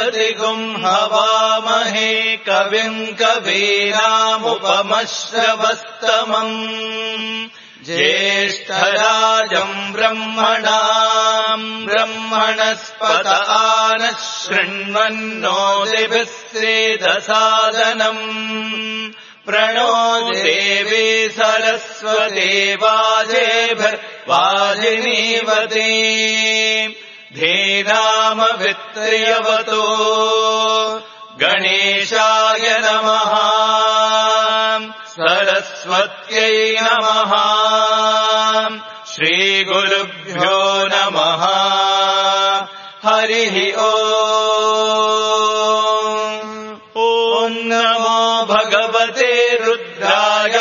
मृतिगुम् हवामहे कविम् कवीनामुपमश्रवस्तमम् ज्येष्ठराजम् ब्रह्मणाम् ब्रह्मणस्पत आनः शृण्वन्नोतिभिः सेदसादनम् प्रणो देवी सरस्वती वाजेभिर्वाजिनीवती धीनामवित्र्यवतो गणेशाय नमः सरस्वत्यै नमः श्रीगुरुभ्यो नमः हरिः ॐ नमो भगवते रुद्राय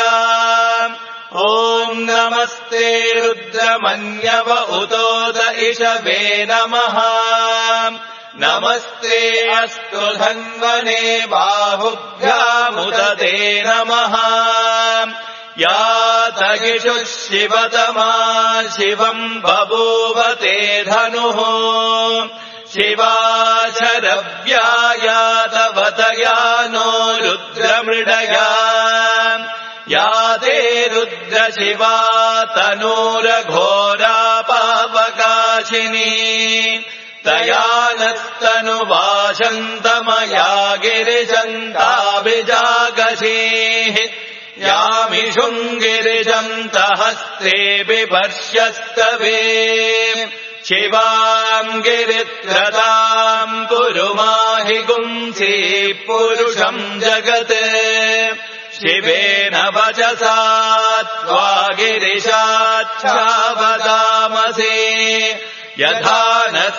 ॐ नमस्ते रुद्रमन्यव उतोद इषवे नमः नमस्ते अस्तु धन्वने बाहुभ्यामुदते नमः यातगिषुः शिवतमा शिवम् बभूवते धनुः शिवाशरव्यायातवतया नो रुद्रमृडया याते रुद्रशिवा तनूरघोरा पावकाशिनी तया नस्तनुवाशन्तमया गिरिशन्ताभिजागशीः यामिषुम् गिरिशन्तहस्ते बिभर्ष्यस्तवे शिवाम् गिरित्रताम् पुरुमाहि गुंसि पुरुषम् जगत् शिवेन वचसा त्वा गिरिशाच्छावदामसि यथा नः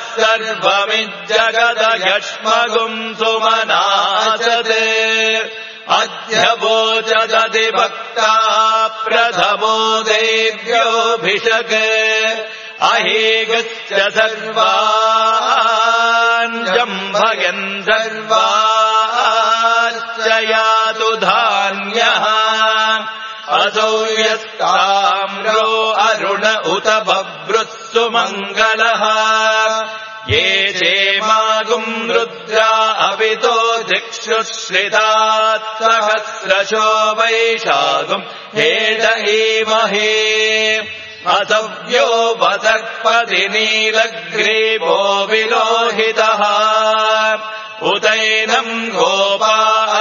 सर्वमिज्जगदयक्ष्मगुम् सुमनासत् अद्य वोचदधिभक्ता प्रथमो देव्योऽभिषक् अहेगश्च सर्वान् जम्भयन् सर्वाश्च यातु धान्यः असौ यस्ताम्रो अरुण उत बभ्रुः सुमङ्गलः ये चेमागुम् रुद्रा अवितो दिक्षुश्रितात् सहस्रशो वैशागुम् हेड ईमहे असव्यो वसर्पति नीलग्रीवो विलोहितः उतैनम् गोपा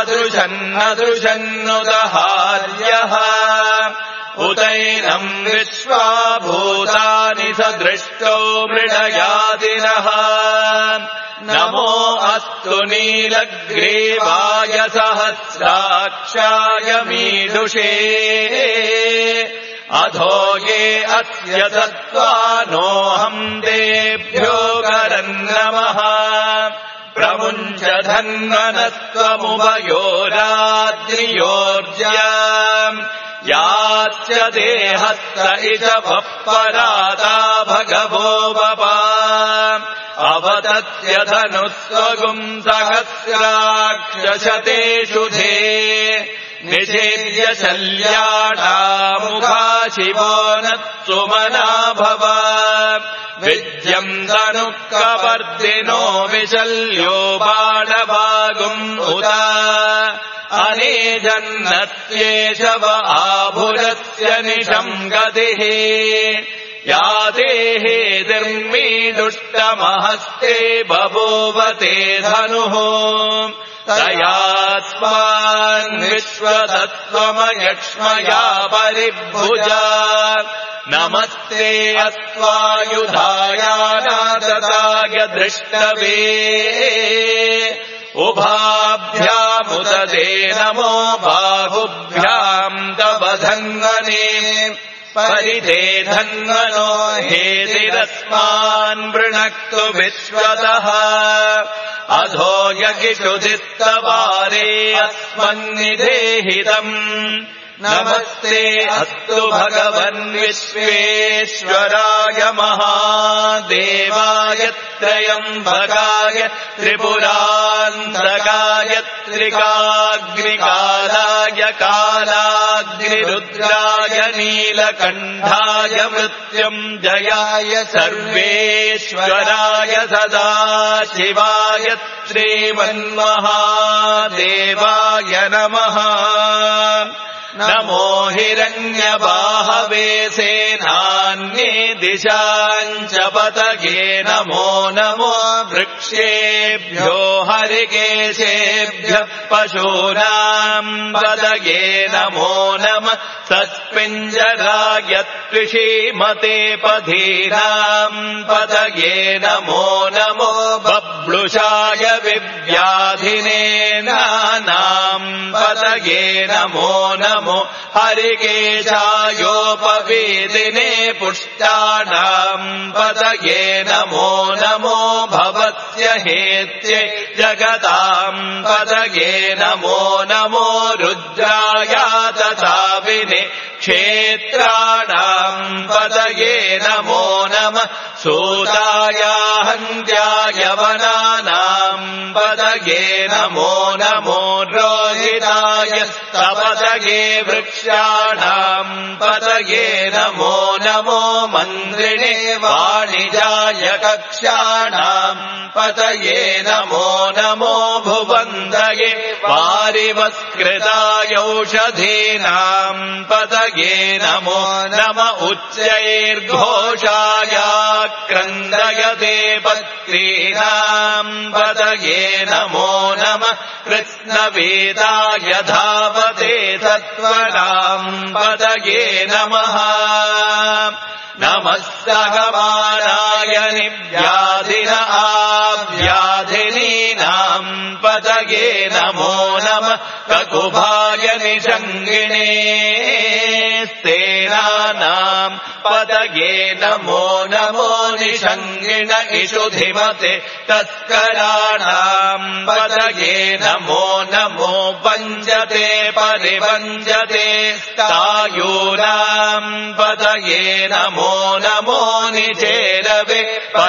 अदृशन्नदृशन्नुदहार्यः उतैनम् विश्वाभूतानि सदृष्टो मृडयादिनः नमो अस्तु नीलग्रीवाय सहस्राक्षाय मीदुषे अधो ये अस्य सत्त्वानोऽहम् देभ्यो करन्नमः प्रमुञ्च धन्वनस्त्वमुभयोराद्रियोर्ज्याम् यास्य देहस्त इषभः पराता भगवो वपा अवतस्य धनुस्वगुम् सहस्राक्षशतेषु धे निषेद्य शल्याणामुखा शिवो न सुमना भव विद्यम् धनुः कवर्दिनो विशल्यो बाणभागुम् उदा अनेजन्नत्येषव आभुरस्य निशम् गतिः यातेः दुष्टमहस्ते बभूवते धनुः तयास्मान् विश्वतत्त्वमयक्ष्मया परिभुजा नमस्ते अस्त्वायुधायानादताय दृष्टवे उभाभ्यामुदते नमो बाहुभ्याम् तव धन्वने परिते धन्वनो हेतिरस्मान् वृणक्तु विश्वतः अधो यगिषुधिस्तवारे अस्मन्निधेहितम् नमस्ते अस्तु भगवन् विश्वेश्वराय महादेवाय त्रयम्बकाय त्रिपुरान्तकाय त्रिकाग्निकालाय कालाग्निरुद्राय नीलकण्ठाय मृत्युञ्जयाय सर्वेश्वराय सदाशिवाय श्रीमन्महादेवाय नमः। नमो हिरण्यबाहवे सेनान्ये दिशाञ्च पतगे नमो नमो वृक्षेभ्यो हरिकेशेभ्यः पशूनाम् पतगे नमो नमः तस्मिञ्जराय त्रिषीमते पथीनाम् पतगे नमो नमो बब्लुषाय विव्याधिने नानाम् पतगे नमो नमो हरिकेशायोपवेदिने पुष्टानाम् पतगे नमो नमो भवत्य हेत्यै जगताम् पतगे नमो नमो रुद्राय तथाविने क्षेत्राणाम् पतगे नमो नमः सूताय हन्त्याय वनानाम् पतगे नमो नमो रोहिताय तपतगे वृक्षाणाम् पतगे नमो नमो मन्त्रिणे वाणिजाय कक्षाणाम् पतगे नमो नमो भुवन्दगे वारिवत्कृताय औषधीनाम् पतगे नमो नम उच्चैर्घोषाय क्रन्दयते पत्रीणाम् पतगे नमो नमः कृत्स्नवेदाय धावते तत्त्वनाम् पतगे नमः नमः सहमानाय निव्याधिन आव्याधिनीनाम् पतगे नमो नमः ककुभाय निषङ्गिणे स्तेनानाम् पतगे नमो नमो निषङ्गिण इषुधिमते तस्कराणाम् पतगे नमो नमो वञ्जते परिवञ्जते स्थायूनाम् पतगे नमो नमो निचेरवे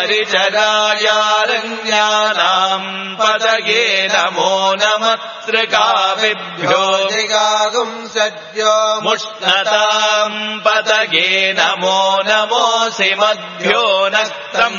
परिचरायारण्यानाम् पतगे नमो नमः त्रिकाविभ्यो दिगागुं सद्यो मुष्णताम् पतगे नमो नमोऽसि मध्यो नक्तम्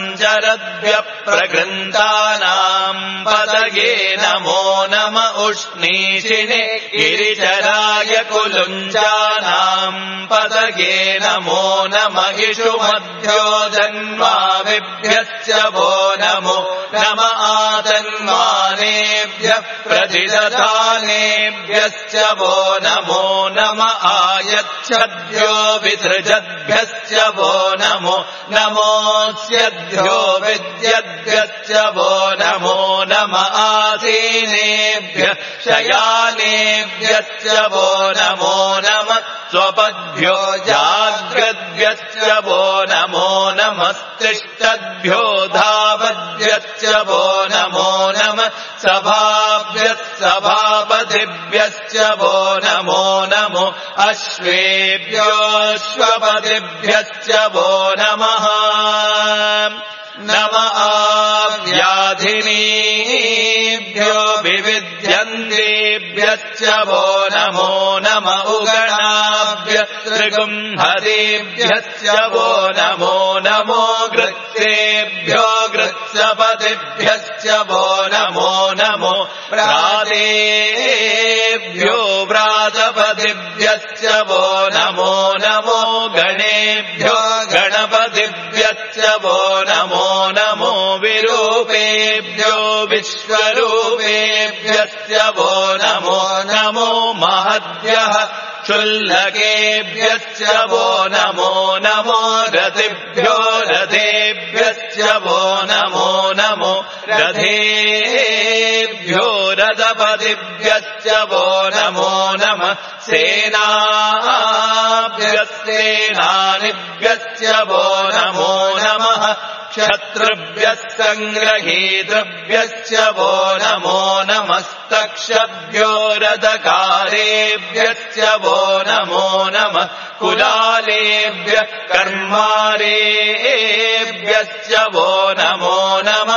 चरद्भ्यप्रगृन्तानाम् पतगे नमो नम उष्णीषिणे गिरिचराय कुलुञ्जानाम् पतगे नमो नम इषु मध्यो जन्माविभ्यश्च वो नमो नम आतन्मानेभ्यः प्रतिदधानेभ्यश्च वो नमो नम आयच्छद्भ्यो विसृजद्भ्यश्च वो नमो नमोऽस्यद्भ्यो विद्यद्भ्यश्च वो नमो नम आसीनेभ्यः शयानेभ्यश्च वो नमो नमः स्वपद्भ्यो जाग्रद्भ्यश्च वो नमो नमस्तिष्ठद्भ्यो धावद्भ्यश्च वो नमो नमः सभाभ्यः सभापतिभ्यश्च वो नमो नमो अश्वेभ्योऽश्वपतिभ्यश्च वो नमः नम आव्याधिनीभ्यो विविध्यन्तेभ्यश्च वो नमो नम उगणाभ्य त्रिगुंहरेभ्यश्च वो नमो नमो गृत्सेभ्यो गृत्सपतिभ्यश्च वो नमो नमो व्रातेभ्यो व्रातपतिभ्यश्च वो नमो नमो गणेभ्यो गणपतिभ्यश्च वो नमो नमो विरूपेभ्यो विश्वरूपेभ्यश्च वो नमो नमो महद्भ्यः क्षुल्लकेभ्यश्च वो नमो नमो रथिभ्यो रथेभ्यश्च वो नमो नमो रथेभ्यो रथपतिभ्यश्च वो नमो नमः सेनाभ्यस्तेनानिभ्यश्च वो नमो नमः क्षत्रुभ्यः सङ्ग्रहीतृभ्यश्च वो नमो नमस्तक्षभ्यो रथकारेभ्यश्च वो नमो नमः कुलालेभ्यः कर्मारेभ्यश्च वो नमो नमः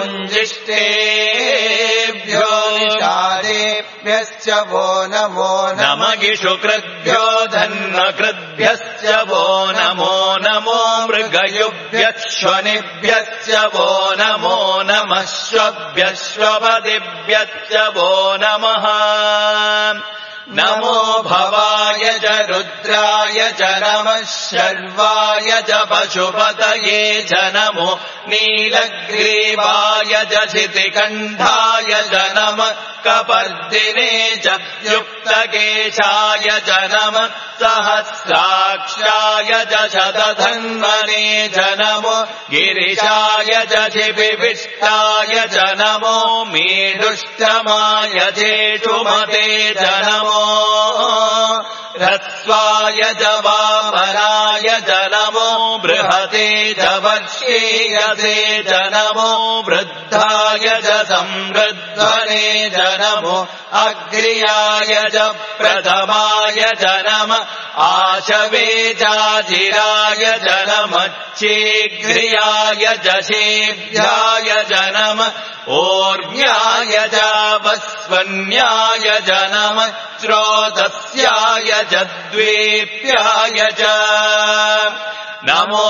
पुञ्जिष्टेभ्यो निषादेभ्यश्च वो नमो नमः गिषुकृद्भ्यो धन्वकृद्भ्यश्च वो नमो नमो मृगयुभ्यश्वनिभ्यश्च वो नमो नमः श्वभ्यश्वपदिभ्यश्च वो नमः नमो भवाय च रुद्राय च नमः शर्वाय च पशुपतये च नमो नीलग्रीवाय च शितिकण्ठाय च नमः कपर्दिने च युक्तकेशाय च नमः सहस्राक्षाय च शतधन्वने च नमो गिरिशाय च शिपिविष्टाय च नमो मीडुष्टमाय चेषुमते च नमो ह्रस्वाय च वामनाय च नमो बृहते च वर्षेयसे च नमो वृद्धाय च संवृद्धने च नमो अग्र्याय च प्रथमाय च नमः आशवे चाजिराय च नमः शीघ्र्याय च शेभ्याय च नमः ओर्म्याय च वस्वन्याय च नमः श्रोतस्याय च द्वेप्याय च नमो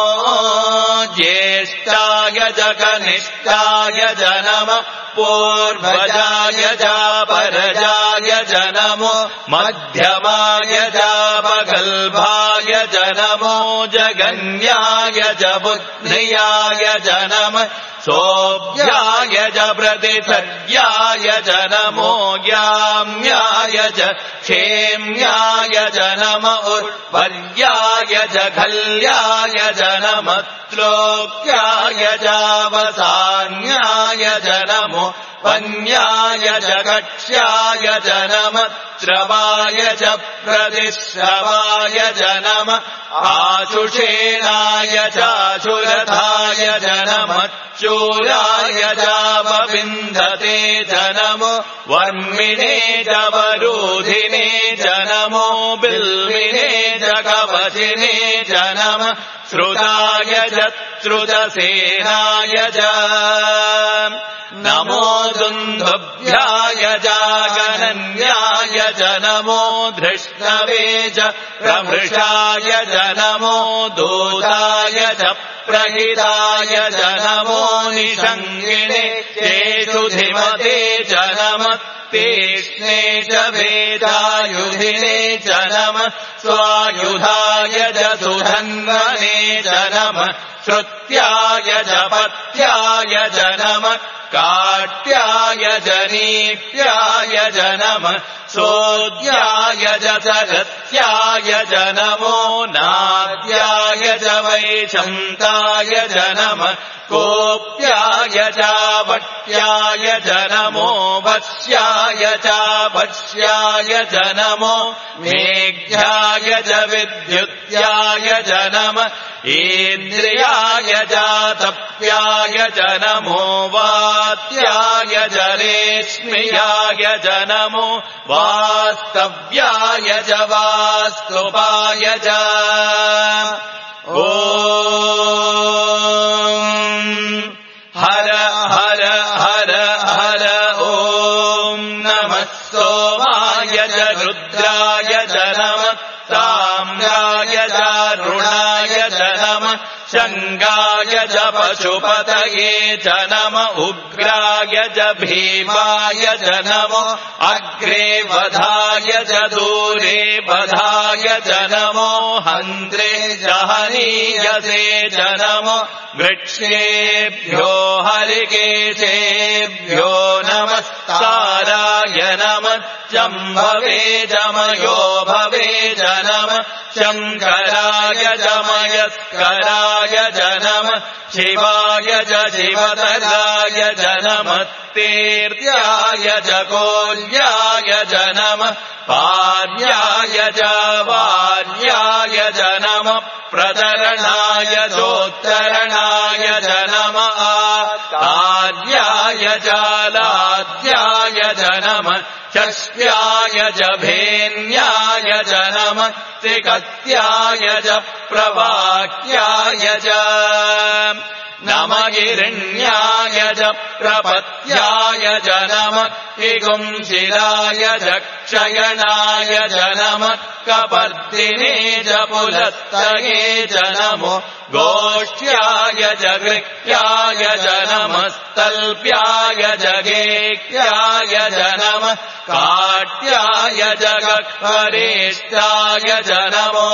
ज्येष्ठाय च कनिष्ठाय च नमः पूर्वजाय च परजाय च नमो मध्यमाय च पगल्भाय च नमो जगन्याय च बुद्ध्याय च नमः सोऽभ्याय च प्रतिसर्याय च नमो याम्याय च क्षेम्याय च नमः उत्पर्याय च खल्याय च नमः श्लोक्याय च वसान्याय च नमो वन्याय च कक्ष्याय च नमः श्रवाय च प्रतिश्रवाय च नमः आशुषेणाय चाशुरथाय च नमः चूराय चावविन्धते च नमो वर्मिणे च वरूधिने च नमो बिल्विने च कवचिने च नमः श्रुताय च श्रुतसेनाय च नमो दुन्दुभ्याय च गणन्याय च नमो धृष्णवे च प्रमृषाय च नमो दूताय च प्रहिताय च नमो निषङ्गिणे चेषुधिमते च नमः तीक्ष्णे च वेदायुधिने च नमः स्वायुधाय च सुधन्वने च नमः श्रुत्याय च पथ्याय च नमः काट्याय च नीप्याय च नमः सोद्याय च सरस्याय च नमो नाद्याय च वैशन्ताय च नमः कोप्याय च वट्याय च नमो वश्याय च वश्याय च नमो मेघ्याय च विद्युत्याय च नमः इन्द्रियाय च तप्याय च नमो वात्याय च रेश्म्याय च नमो वास्तव्याय च वास्तुपाय च ॐ हर हर हर हर ॐ नमः सोमाय च रुद्राय च नमः ताम्राय च रुणाय च नमः शङ्गाय च पशुपतये च नमः उग्राय च भीमाय च नमो अग्रे वधाय च दूरे वधाय च नमो हन्त्रे च हनीयसे च नमो वृक्षेभ्यो हरिकेशेभ्यो नमस्काराय नमः शम्भवे च मयो भवे च नमः शङ्कराय च मयस्कराय च नमः शिवाय च शिवतराय च नमः तीर्थ्याय च कोल्याय च नमः पार्याय च वार्याय च नमः प्रतरणाय चोत्तरणाय च आर्याय जालाद्याय च नमः षष्ट्याय च भेन्याय च नमः त्रिकत्याय च प्रवाक्याय च नमः हिरण्याय च प्रपत्याय च नमः हिगुंशिलाय च क्षयणाय च नमः कपर्दिने च पुलस्तये च नमो गोष्ठ्याय च गृह्याय च नमस्तल्प्याय च गेह्याय च नमः काट्याय च गह्वरेष्ठाय च नमो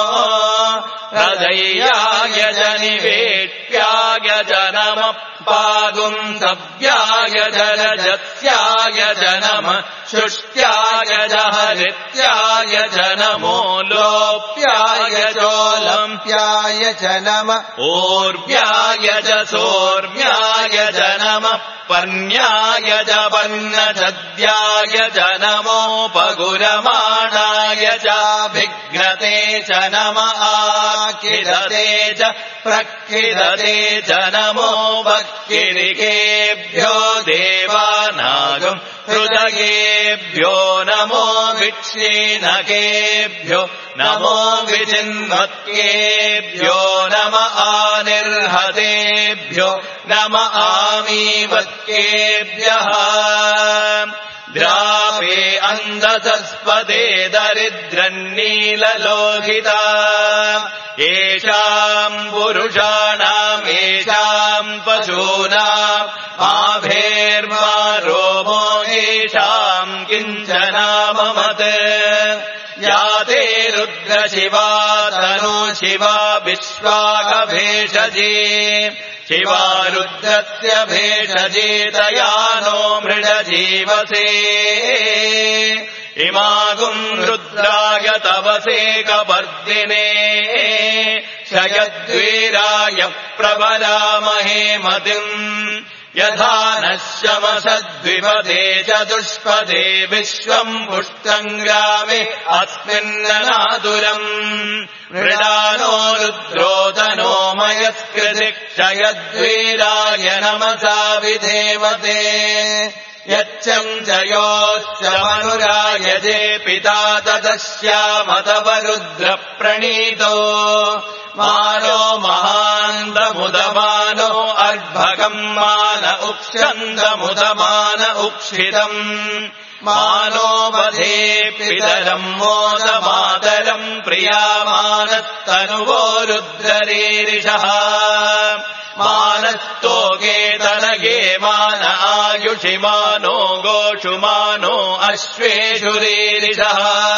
हृदयाय च निवेट्याय च नमः पागुंसव्याय च रजस्याय च नमः शुष्ट्याय च हरित्याय च नमो लोप्याय चोलम्प्याय च नमः ऊर्व्याय च सोर्व्याय च नमः पर्ण्याय च पर्णछद्याय च नमोपगुरमाणाय च विघ्नते च नमः आकिरते च प्रकिरते च नमो वक्किरिकेभ्यो देवानागम् हृदयेभ्यो नमो विक्षीणकेभ्यो नमो विचिन्वत्केभ्यो नम आनिर्हतेभ्यो नम आमीवत्केभ्यः द्रापे अन्धसस्पदे दरिद्रन्नीललोहिता येषाम् पुरुषाणाम् येषाम् पशूनाम् आभेर्मा रोमो येषाम् किञ्चनाममत् याते रुद्रशिवा तनु शिवा विश्वाकभेषजी शिवा रुद्रस्य भेषजी तया नो मृडजीवसे इमागुम् रुद्राय तवसे कपर्दिने शयद्वीराय प्रबलामहे मतिम् यथा नः शमसद्विपदे चतुष्पदे विश्वम् पुष्टङ्ग्रामे अस्मिन्ननातुरम् मृडानो रुद्रोदनो मयस्कृति क्षयद्वीराय नमसा विधेमते यच्चम् च योश्च मनुरायजे पिता तदस्यामतवरुद्रप्रणीतो मानो महान्दमुदमानो अर्भकम् मान उक्षन्दमुदमान उक्षितम् मानो वधे पितरम् मोदमातरम् प्रियामानस्तनुवो रुद्ररीरिषः मानस्तोके तनगे मान आयुषि मानो गोषु मानो अश्वेषुरीरिषः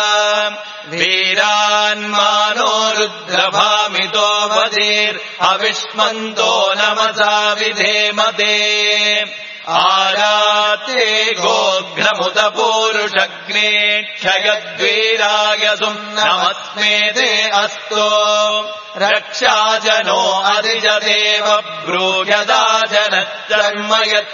वीरान्मानो रुद्रभामितो वधीर्हविष्मन्तो नमसा विधेमते आराते गोघ्नमुतपूरुषग्ने क्षयद्वीराय सुम्नमस्मेते अस्तो रक्षाजनो अधिजदेव ब्रूयदाजनश्चर्म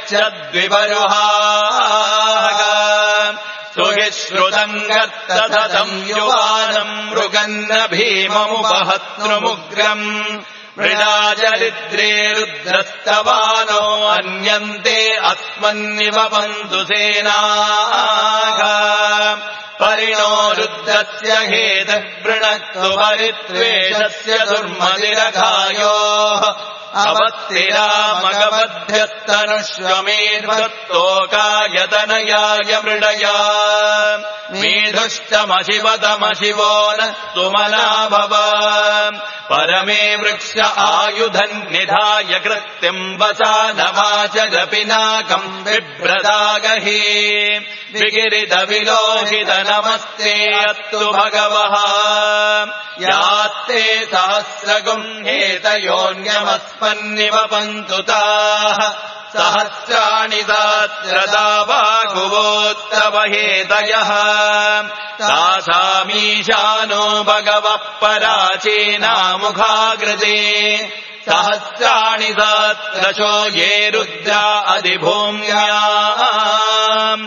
यच्छद्विवरुहाः सुहिश्रुतम् गत्ततम् युवानम् मृगन्न भीममुपहत्नुमुग्रम् मृडाजलिद्रे रुद्रस्तवानो अन्यन्ते अस्मन्निवपन्तु सेनाः परिणो रुद्रस्य हेतः वृणक्तु परित्वेषस्य दुर्मदिरघायोः अवत्तिरामगबध्यस्तनुष्वमेर्वत्तोकायतनयाय मृडया मेधुष्टमशिवतमशिवो न सुमना भव परमे वृक्ष आयुधन्निधाय कृत्यम् वसानवाच जपिनाकम् बिभ्रदागहि विगिरितविलोहित नमस्ते अस्तु भगवः यात्ते सहस्रगुम् हेतयोऽन्यमस्मन्निवपन्तु ताः सहस्राणि सहस्रदा बाहुवोत्तव हेतयः तासामीशानो भगवः पराचीनामुखाकृते सहस्राणि सहस्रशो ये रुद्रा अधिभूम्याम्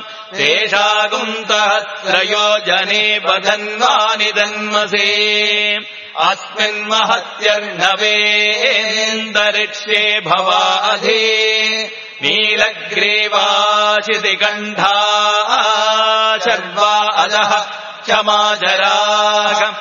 तेषागुन्तहस्रयोजने बधन्वानि धन्मसे अस्मिन्महत्यर्णवेन्दरिक्षे भवाधि नीलग्रीवाशितिकण्ठा शर्वा अजः क्षमाजरागम्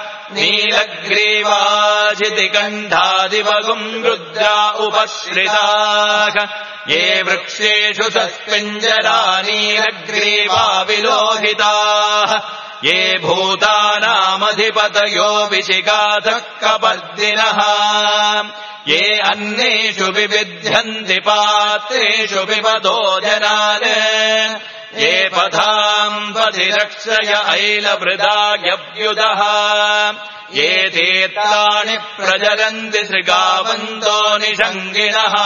नीलग्रीवाशितिकण्ठादिवगुम् रुद्रा उपश्रिताः ये वृक्षेषु सस्पिञ्जरा नीलग्रीवा विलोहिताः ये भूतानामधिपतयो विशिगातः कपर्दिनः ये अन्नेषु विविध्यन्ति पात्रेषु पिबतो जनान् ये पथाम् पथिरक्षय ऐलभृदायव्युदः ये तीर्थानि प्रचरन्ति सृगावन्तो निषङ्गिणः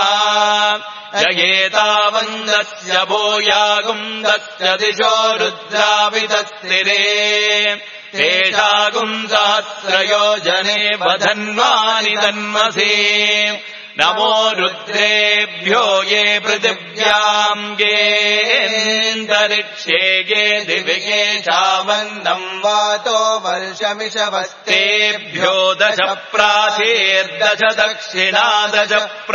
ययेतावन्दस्य भूयागुन्दस्य दिशो रुद्रावितस्तिरे तेषागुन्दहस्रयोजने वधन्वानि तन्मसि नमो रुद्रेभ्यो ये पृथिव्याम् गेऽन्तरिक्षे ये दिव्ये चावन्नम् वातो वर्षमिषवस्तेभ्यो 10 प्राचीर्दश दक्षिणा 10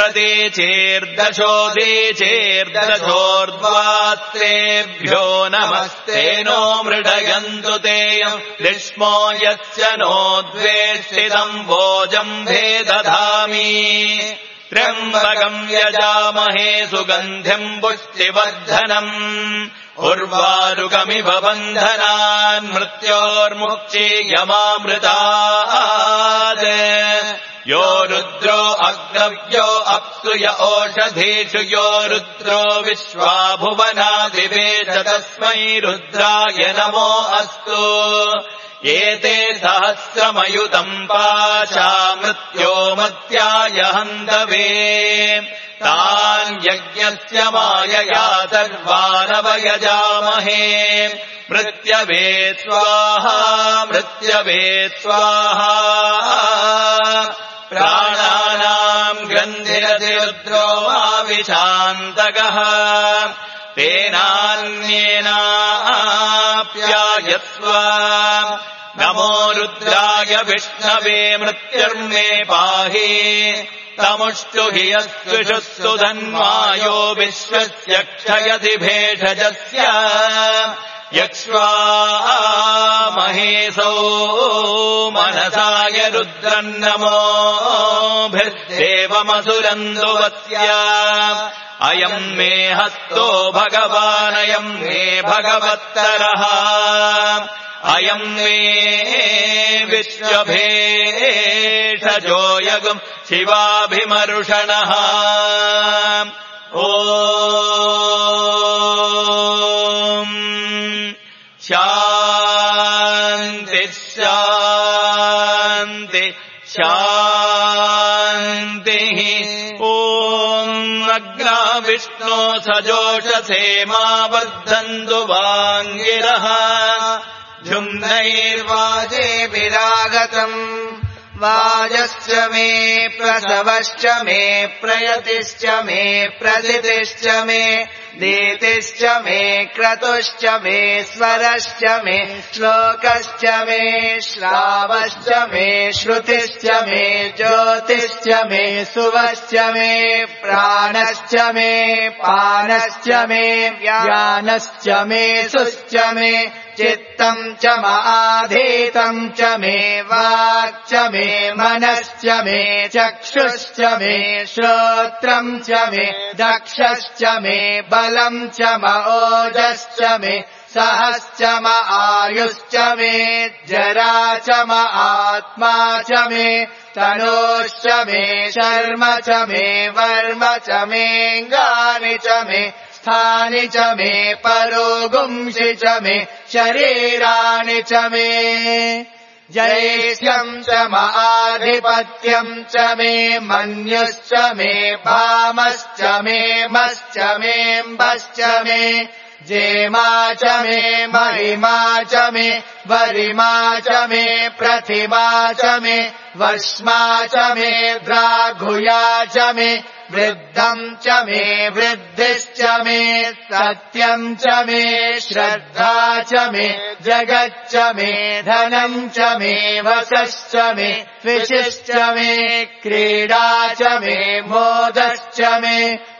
प्रतीचीर्दशोदीचीर्दशोर्ध्वात्रेभ्यो नमस्ते नो मृडयन्तु तेयम् ग्रीष्मो यस्य नो द्वेष्टितम् भोजम् भेदधामि त्र्यम्बकम् यजामहे सुगन्धिम् पुष्टिवर्धनम् उर्वारुकमिव बन्धनान् मृत्योर्मुक्षीयमामृतात् यो रुद्रो अग्रव्यो अप्सुय ओषधीषु यो रुद्रो विश्वा भुवनादिवेश तस्मै रुद्राय नमो अस्तु एते सहस्रमयुतम् पाशा मृत्यो मत्याय हन्तवे तान् यज्ञस्य मायया सर्वानवयजामहे मृत्यवे स्वाहा मृत्यवे स्वाहा प्राणानाम् ग्रन्थिरति रुद्रो आविशान्तकः तेनान्येनाप्यायस्व नमो रुद्राय विष्णवे मृत्युर्मे पाहि तमुष्टु हि यस्विषुस्तु धन्वायो विश्वस्य क्षयति भेषजस्य यक्ष्वा महेशो मनसाय रुद्रन्नमोभिर्देवमसुरन्दुवस्य अयम् मे हस्तो भगवानयम् मे भगवत्तरः अयम् मे विश्वभेषजो यगुम् शिवाभिमरुषणः ॐ शान्ति शान्ति शान्तिः ॐ अग्ना विष्णो सजोषसे मा वर्धन्तु वाङ्गिरः झुम्नैर्वाजे विरागतम् वाजश्च मे प्रसवश्च मे प्रयतिश्च मे प्रदितिश्च मे दीतिश्च मे क्रतुश्च मे स्वरश्च मे श्लोकश्च मे श्रावश्च मे श्रुतिश्च मे ज्योतिश्च मे सुवश्च मे प्राणश्च मे पानश्च मे व्यानश्च मे सुश्च मे चित्तम् च माधीतम् च मे वाक् च मे मनश्च मे चक्षुश्च मे श्रोत्रम् च मे दक्षश्च मे बलम् च ओजश्च मे सहश्च आयुश्च मे जरा च आत्मा च मे तनोश्च मे शर्म च मे वर्म च मेऽङ्गानि च मे स्थानि च मे परोगुंसि च मे शरीराणि च मे जैष्यम् च आधिपत्यम् च मे मन्युश्च मे भामश्च मे मश्च मेऽम्बश्च मे जेमा च मे महिमा च मे वरिमा च मे प्रतिमा च मे वश्मा च मे द्राघुया च मे वृद्धम् च मे वृद्धिश्च मे सत्यम् च मे श्रद्धा च मे जगच्च मे धनम् च मे वशश्च मे विशिश्च मे क्रीडा च मे मोदश्च मे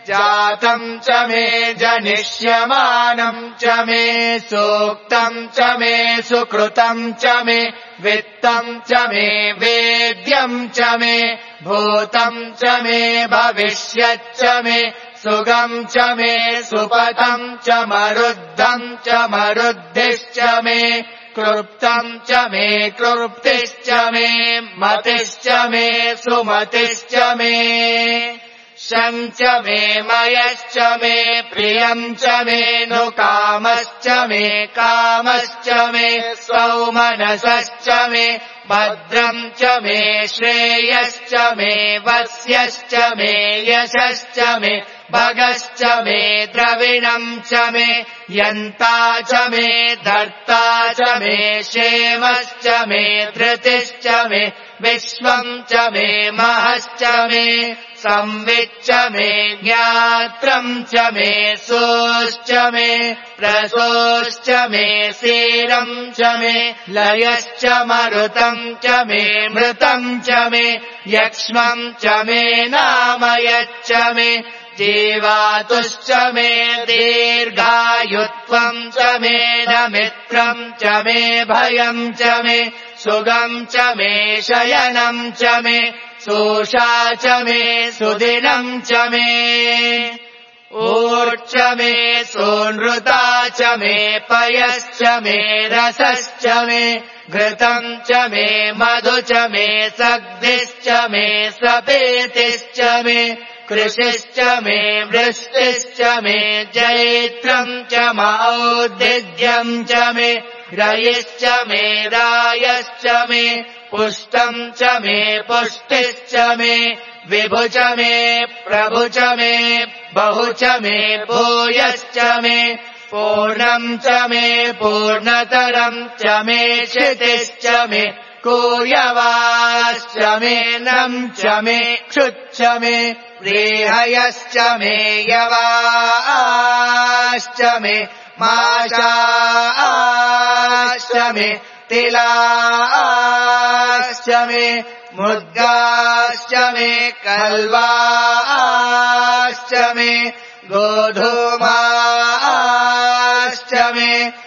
जातम् च मे जनिष्यमानम् च मे सूक्तम् च मे सुकृतम् च मे वित्तम् च मे वेद्यम् च मे भूतम् च मे भविष्यच्च मे सुगम् च मे सुपथम् च मरुद्धम् च मरुद्धिश्च मे कृप्तम् च मे कृप्तिश्च मे मतिश्च मे सुमतिश्च मे शम् च मे मयश्च मे प्रियम् च मे नुकामश्च मे कामश्च मे सौमनसश्च मे भद्रम् च मे श्रेयश्च मे वस्यश्च मे यशश्च मे भगश्च मे द्रविणम् च मे यन्ता च मे धर्ता च मे क्षेमश्च मे धृतिश्च मे विश्वम् च मे महश्च मे संविच्च मे ज्ञात्रम् च मे सोश्च मे प्रसोश्च मे सीरम् च मे लयश्च मरुतम् च मे मृतम् च मे यक्ष्मम् च मे नामयच्च मे जीवातुश्च मे दीर्घायुत्वम् च मे नमित्रम् च मे भयम् च मे सुगम् च मे शयनम् च मे सोषा च मे सुदिनम् च मे ऊर्च मे सोनृता च मे पयश्च मे रसश्च मे घृतम् च मे मधु च मे सग्धिश्च मे सपेतिश्च मे कृषिश्च मे वृष्टिश्च मे जैत्रम् च मौद्दिद्यम् च मे रयिश्च मे रायश्च मे पुष्टम् च मे पुष्टिश्च मे विभु च मे प्रभु च मे बहु च मे भूयश्च मे पूर्णम् च मे पूर्णतरम् च मे क्षितिश्च मे कूयवाश्च मे नम् च मे क्षुच्च मे व्रीहयश्च मे यवाश्च मे माशाश्च मे तिलाश्च मे मुद्गाश्च मे कल्वाश्च मे गोधूमाश्च मे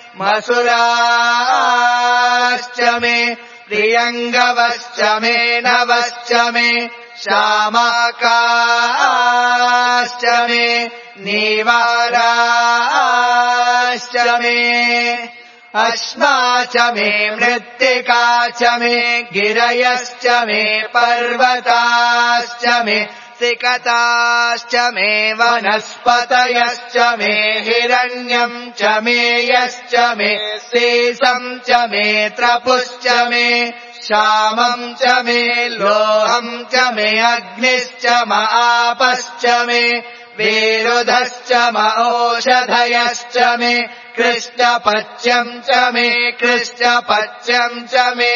मसुराश्च मे प्रियङ्गवश्च मे नवश्च मे श्यामाकाश्च मे नीवाराश्च मे अश्मा च मे मृत्तिका च मे गिरयश्च मे पर्वताश्च मे सिकताश्च मे वनस्पतयश्च मे हिरण्यम् च मे यश्च मे शेषम् च मे त्रपुश्च मे श्यामम् च मे लोहम् च मे अग्निश्च म आपश्च मे वेरुधश्च म ओषधयश्च मे कृष्णपच्यम् च मे कृष्णपच्यम् च मे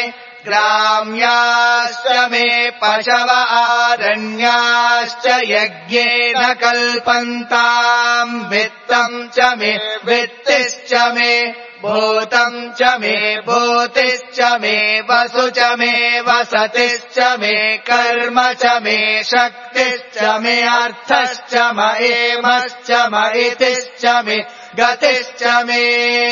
ग्राम्याश्च मे पशव आरण्याश्च यज्ञेन कल्पन्ताम् वित्तम् च मे वित्तिश्च मे भूतम् च मे भूतिश्च मे वसु च मे वसतिश्च मे कर्म च मे शक्तिश्च मे अर्थश्च म एमश्च म इतिश्च मे गतिश्च मे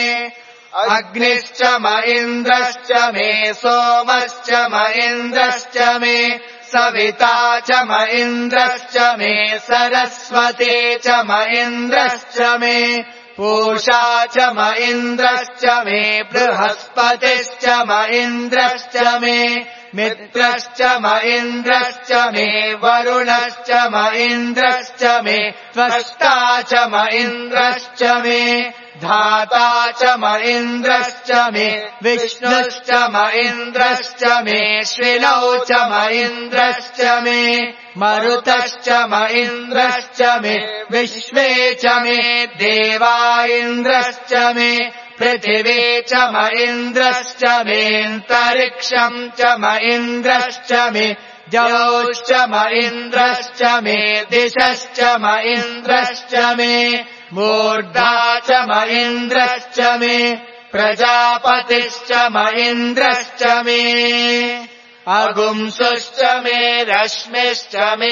अग्निश्च म इन्द्रश्च मे सोमश्च म इन्द्रश्च मे सविता च म इन्द्रश्च मे सरस्वती च म इन्द्रश्च मे पूषा च म इन्द्रश्च मे बृहस्पतिश्च म इन्द्रश्च मे मित्रश्च म इन्द्रश्च मे वरुणश्च म इन्द्रश्च मे त्वष्टा च म इन्द्रश्च मे धाता च म इन्द्रश्च मे विष्णुश्च म इन्द्रश्च मे श्विनौ च म इन्द्रश्च मे मरुतश्च म इन्द्रश्च मे विश्वे च मे देवा इन्द्रश्च मे पृथिवी च म इन्द्रश्च मेऽन्तरिक्षम् च म इन्द्रश्च मे जलौश्च म इन्द्रश्च मे दिशश्च म इन्द्रश्च मे मूर्धा च म इन्द्रश्च मे प्रजापतिश्च म इन्द्रश्च मे अगुंसुश्च मे रश्मिश्च मे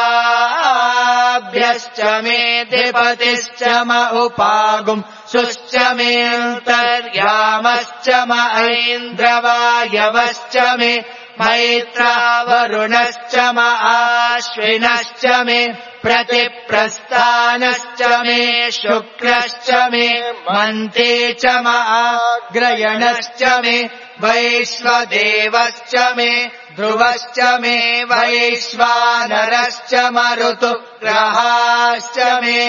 दाभ्यश्च मे दिपतिश्च म उपागुंसुश्च मेऽन्तर्यामश्च म ऐन्द्रवायवश्च मे मैत्रावरुणश्च म आश्विनश्च मे प्रतिप्रस्थानश्च मे शुक्रश्च मे मन्ते च म आग्रयणश्च मे वैश्वदेवश्च मे ध्रुवश्च मे वैश्वानरश्च मरुतुग्रहाश्च मे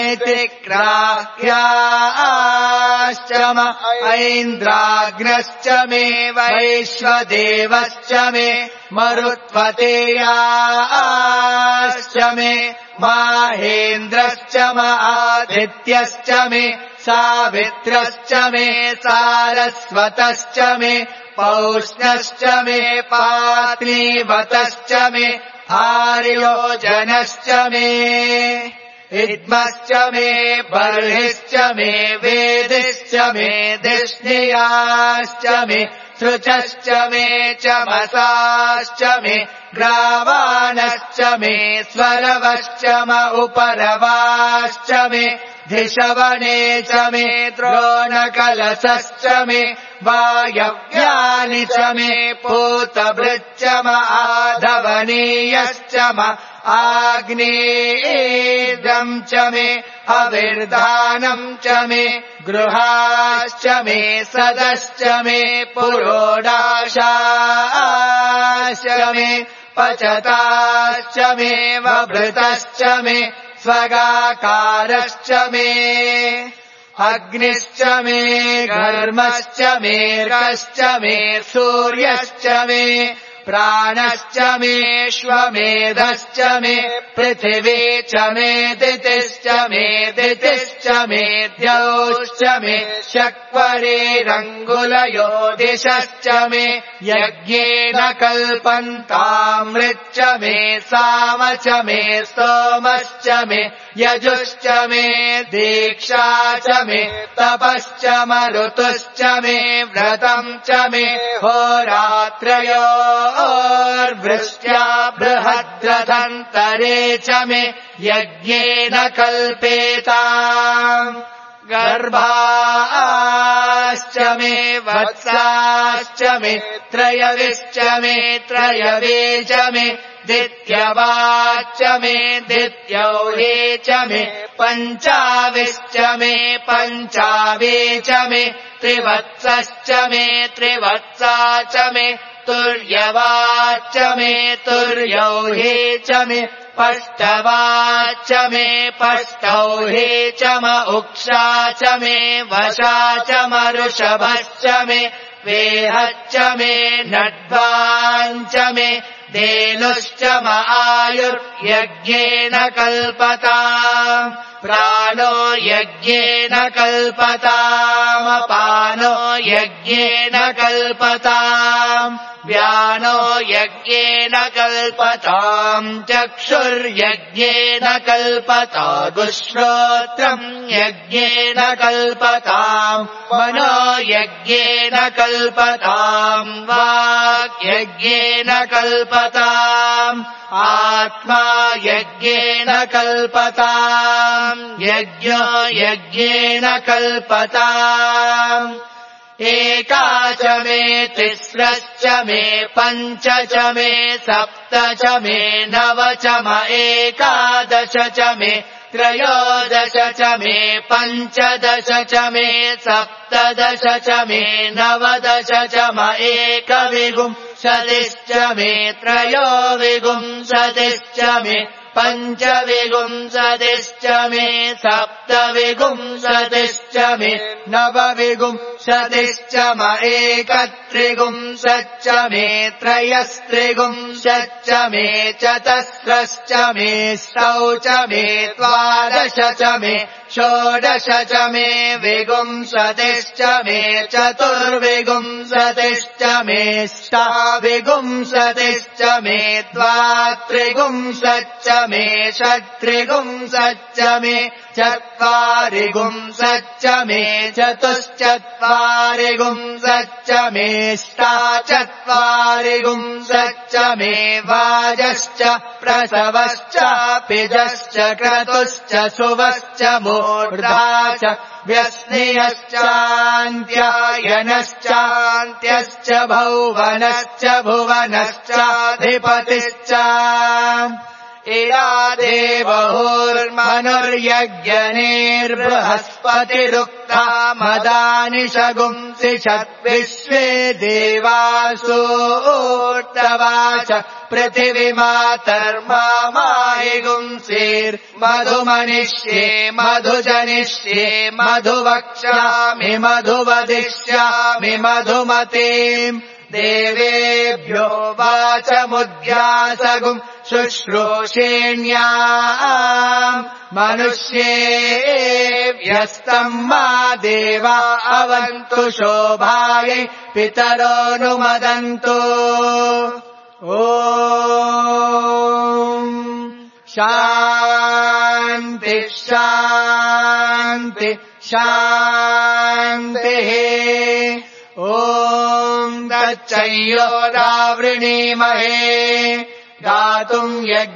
त्रिग्राह्याश्च म ऐन्द्राग्नश्च मे वैश्वदेवश्च मे मरुत्वतेयाश्च मे माहेन्द्रश्च म आदित्यश्च मे सावित्रश्च मे सारस्वतश्च मे पौष्णश्च मे पात्नीवतश्च मे आर्योजनश्च मे इद्मश्च मे बर्हिश्च मे वेदिश्च मे दिष्णियाश्च मे सृचश्च मे चमसाश्च मे ग्रावाणश्च मे स्वरवश्च म उपरवाश्च मे धिषवणे च मे द्रोणकलशश्च मे वायव्यानि च मे पूतभृच्च म आधवनीयश्च म आग्नेयम् च मे अविर्धानम् च मे गृहाश्च मे सदश्च मे पुरोडाशाश्च मे पचताश्च मे वभृतश्च मे स्वगाकारश्च मे अग्निश्च मे घर्मश्च मे रश्च मे सूर्यश्च मे प्राणश्च मे श्वमेधश्च मे पृथिवी च मे दितिश्च मे दितिश्च मे द्यौश्च मे शक्वरेरङ्गुलयो दिशश्च मे यज्ञेन कल्पन्तामृच्च मे साम च मे सोमश्च मे यजुश्च मे दीक्षा च मे तपश्च मरुतुश्च मे व्रतम् च मे होरात्रयोर्वृष्ट्या बृहद्रथन्तरे च मे यज्ञेन कल्पेताम् गर्भाश्च मे वत्साश्च मे त्रयविश्च मे त्रयवे च मे दित्यवाच्च मे दित्यौहे च मे पञ्चाविश्च मे पञ्चावे च मे त्रिवत्सश्च मे त्रिवत्सा च मे तुर्यवाच्च मे तुर्यौहे च मे पष्टवाच्च मे पष्टौहे च म उक्षा च मे वशा च मरुषभश्च मे वेहच्च मे नड्वाञ्च मे धेनुश्च म आयुर्यज्ञेन कल्पताम् प्राणो यज्ञेन कल्पताम् अपानो यज्ञेन कल्पताम् व्यानो यज्ञेन कल्पताम् चक्षुर्यज्ञेन कल्पता गुश्रोत्रम् यज्ञेन कल्पताम् मनो यज्ञेन कल्पताम् वाक् यज्ञेन कल्पताम् आत्मा यज्ञेन कल्पताम् यज्ञो यज्ञेन कल्पताम् एका च मे तिस्रश्च मे पञ्च च मे सप्त च मे नव च म एकादश च मे त्रयोदश च मे पञ्चदश च मे सप्तदश च मे नवदश च म एकविंशतिश्च मे त्रयोविंशतिश्च मे पञ्चविंशतिश्च मे सप्तविंशतिश्च मे नवविंशतिश्च म एकत्रिंशच्च मे त्रयस्त्रिंशच्च मे चतस्रश्च मे षौ च मे द्वादश च मे षोडश च मे विगुंसतिश्च मे चतुर्विगुंसतिश्च मेष्टाविगुंसतिश्च मे द्वात्रिगुंसच्च मे षट्त्रिगुंसच्च मे चत्वारिगुंसच्च मे चतुश्चत्वारिगुंसच्च मेष्टाचत्वारिगुंसच्च मे वाजश्च प्रसवश्च पिजश्च क्रतुश्च सुवश्च मूर्धा च व्यस्नियश्चान्त्यायनश्चान्त्यश्च भौवनश्च भुवनश्चाधिपतिश्च इरा देवहुर्मनुर्यज्ञनेर्बृहस्पतिरुक्ता मदानि शगुंसि षद्विश्वे देवासूर्तवाच पृथिवीमातर्माहिगुंसेर्मधुमनिष्ये मधुजनिष्ये मधुवक्ष्यामि मधुवदिष्यामि मधुमतीम् देवेभ्यो वाचमुद्यासगुम् शुश्रूषेण्याम् मनुष्येभ्यस्तम् मा देवा अवन्तु शोभायै पितरोऽनुमदन्तु ॐ शान्ति शान्ति शान्तिः ॐ तच्चयोदावृणीमहे गातुम्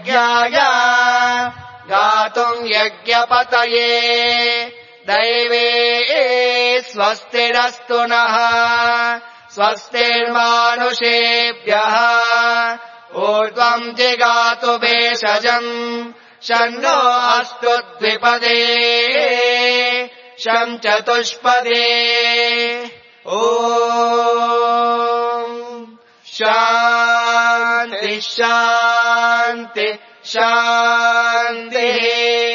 यज्ञपतये दैवे स्वस्तिरस्तु नः स्वस्तिर्मानुषेभ्यः ऊर्ध्वम् जिगातु भेषजम् शन्नो अस्तु द्विपदे शं चतुष्पदे ॐ शान्ति शान्ति शान्तिः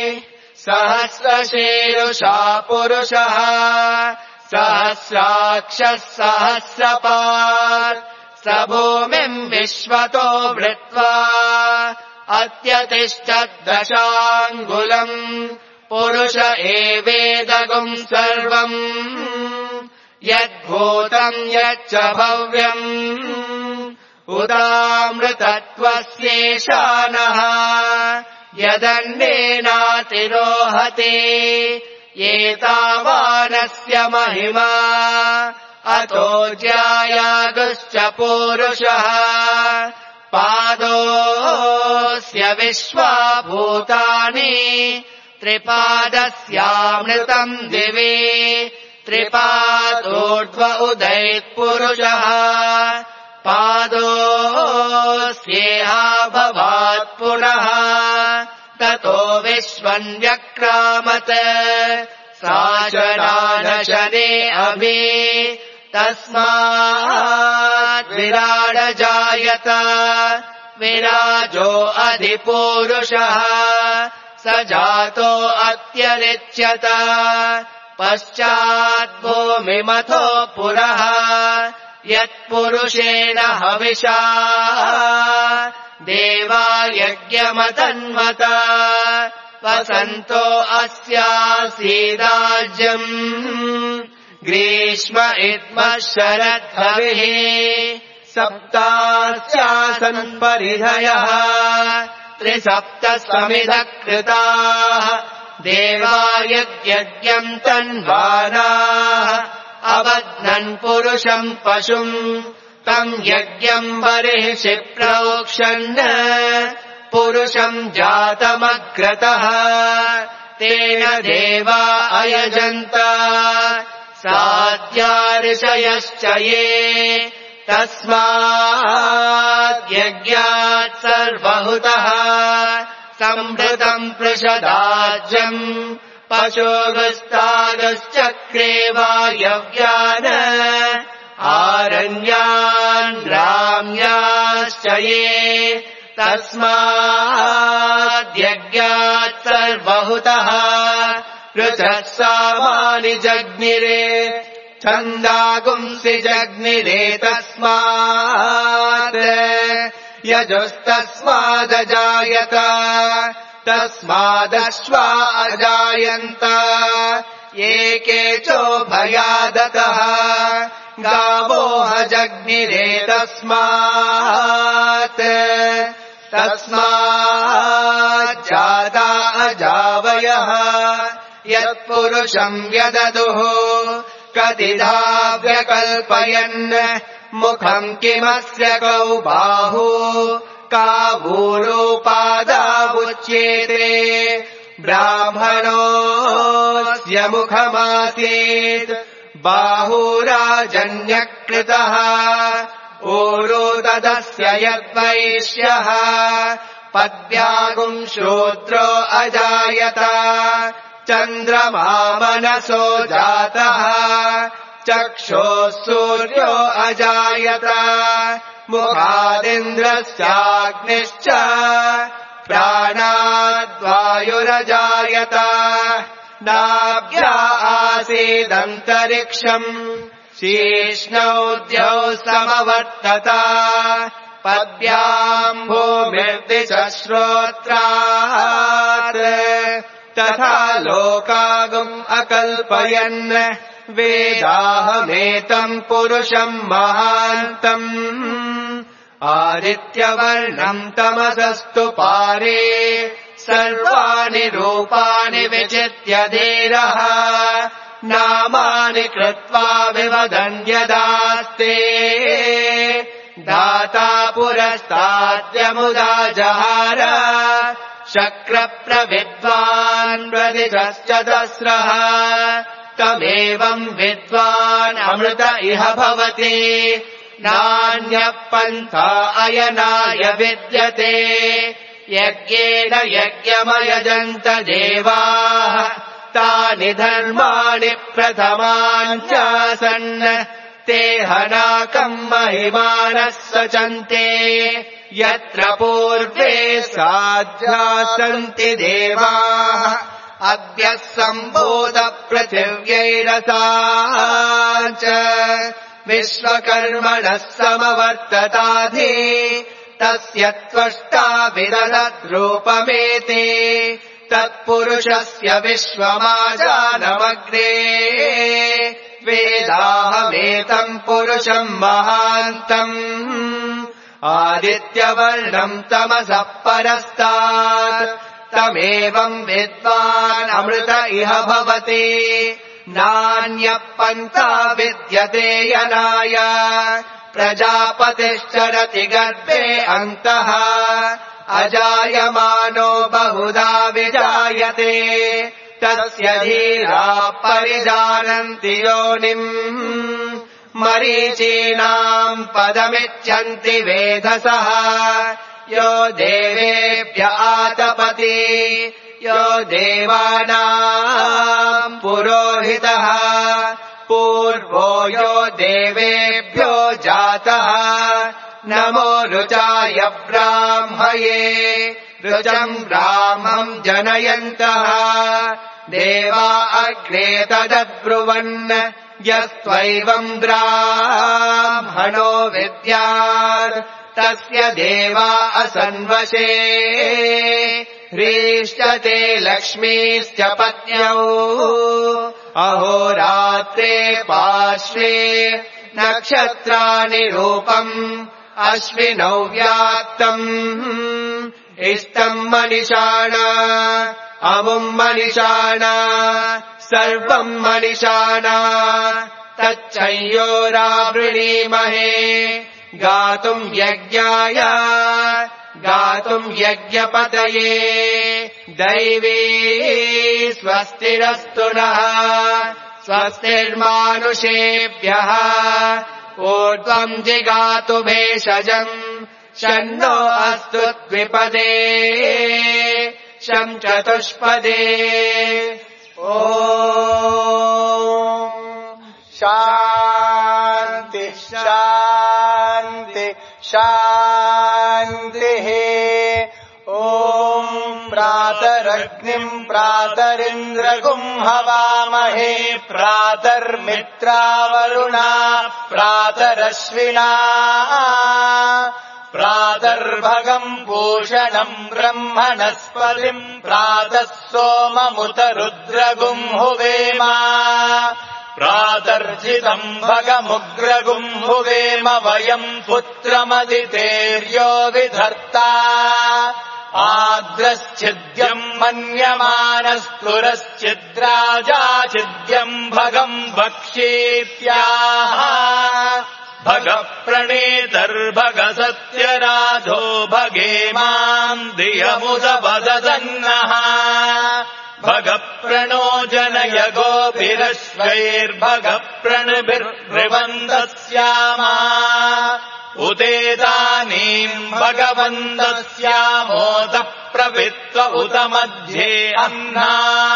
सहस्रशीर्षा पुरुषः सहस्राक्षः सहस्रपात् स भूमिम् विश्वतो वृत्वा अत्यतिष्ठद्दशाङ्गुलम् पुरुष एवेदगुम् सर्वम् यद्भूतम् यच्च भव्यम् उदामृतत्वस्येषानः यदन्नेनातिरोहते एतावानस्य महिमा अतो ज्यायागुश्च पूरुषः पादोऽस्य विश्वाभूतानि त्रिपादस्यामृतम् दिवे त्रिपादोर्ध्व उदैत्पुरुषः पादोऽस्येहा भवात् पुनः ततो विश्वम् व्यक्रामत सा च नानशने अभि तस्मात् विराडजायत विराजो अधिपूरुषः स जातो अत्यरिच्यत पश्चात् भूमिमथो पुरः यत्पुरुषेण हविषा देवा यज्ञमतन्वत वसन्तो अस्यासीदाज्यम् ग्रीष्म इद्मः शरद्भविः सप्तास्यासन् परिधयः त्रिसप्तसमिधः कृताः देवा यज्ञम् तन्वानाः अबध्नन् पुरुषम् पशुम् तम् यज्ञम् बर्हिषि प्रोक्षन् पुरुषम् जातमग्रतः तेन देवा अयजन्त साध्या ऋषयश्च ये तस्मात् यज्ञात् सर्वहुतः संवृतम् पृषदाज्यम् पशोगस्तागश्चक्रे वायव्यान् आरण्यान् ग्राम्याश्च ये तस्मात् यज्ञात् सर्वहुतः पृथः सामानि जग्निरे छन्दागुंसि जग्निरे तस्मात् यजुस्तस्मादजायत तस्मादश्वा अजायन्त एके चोभयादतः गावो हजग्निरेतस्मात् तस्माज्जाता अजावयः यत्पुरुषम् व्यददुः कतिधा व्यकल्पयन् मुखम् किमस्य कौ बाहु कावूरोपादावुच्येते ब्राह्मणोऽस्य मुखमासीत् बाहुराजन्यकृतः ऊरो तदस्य यद्वैश्यः पद्भ्यागुम् शूद्रो अजायत चन्द्रमा मनसो जातः चक्षुः सूर्यो अजायत मुखादिन्द्रस्याग्निश्च प्राणाद्वायुरजायत नाभ्या आसीदन्तरिक्षम् शीष्णौ द्यौ समवर्तत पद्भ्याम् भूमिर्दिशश्रोत्रात् तथा लोकागुम् अकल्पयन् वेदाहमेतम् पुरुषम् महान्तम् आदित्यवर्णम् तमसस्तु पारे सर्वाणि रूपाणि विचित्य धीरः नामानि कृत्वा विवदन्यदास्ते दाता पुरस्ताद्यमुदा जहार शक्रप्रविद्वान् प्रदिशश्चतस्रः तमेवम् विद्वान् अमृत इह भवति नान्यः पन्था अयनाय विद्यते यज्ञेन यज्ञमयजन्त देवाः तानि धर्माणि प्रथमाञ्चासन् ते हनाकम् महिमानः सचन्ते यत्र पूर्वे साध्या सन्ति देवाः अद्य सम्भूतपृथिव्यैरसा च विश्वकर्मणः समवर्तताधि तस्य त्वष्टा विदधद्रूपमेति तत्पुरुषस्य विश्वमाजानमग्रे वेदाहमेतम् पुरुषम् महान्तम् आदित्यवर्णम् तमसः परस्तात् तमेवम् विद्वान् अमृत इह भवति नान्यः पन्था विद्यते यनाय प्रजापतिश्चरति गर्भे अन्तः अजायमानो बहुधा विजायते तस्य धीराः परिजानन्ति योनिम् मरीचीनाम् पदमिच्छन्ति वेधसः यो देवेभ्य आतपति यो देवानाम् पुरोहितः पूर्वो यो देवेभ्यो जातः नमो ऋचाय ब्राह्मये ऋचम् ब्राह्मम् जनयन्तः देवा अग्रे तदब्रुवन् यस्त्वैवम् ब्राह्मणो विद्यात् तस्य देवा असन्वशे ह्रीश्चते लक्ष्मीश्च पत्न्यौ अहोरात्रे पार्श्वे नक्षत्राणि रूपम् अश्विनौ व्याप्तम् इष्टम् मनिषाण अमुम् मनिषाण सर्वम् मनिषाण तच्चयोरावृणीमहे गातुम् यज्ञाय गातुम् यज्ञपतये दैवी स्वस्तिरस्तु नः स्वस्तिर्मानुषेभ्यः ऊर्ध्वम् जिगातु भेषजम् शन्नो अस्तु द्विपदे शं चतुष्पदे ॐ शान्ति शान्ति शान्तिः ॐ प्रातरग्निम् प्रातरिन्द्रगुम् हवामहे प्रातर्मित्रावरुणा प्रातरश्विना प्रातर्भगम् पूषणम् ब्रह्मणस्पतिम् प्रातः सोममुत रुद्रगुम् हुवेम प्रातर्जितम् भगमुग्रगुम् हुवेम वयम् पुत्रमदितेर्यो विधर्ता आद्रश्चिद्यम् मन्यमानस्तुरश्चिद्राजाचिद्यम् भगम् भक्षीत्याह भगप्रणेतर्भगसत्यराधो भगेमाम् धियमुदवदन्नः भगप्रणो जनय गोभिरश्वैर्भगप्रणभिर्वन्दस्यामा उदेदानीम् भगवन्दस्यामोद प्रवित्व उत मध्ये अह्ना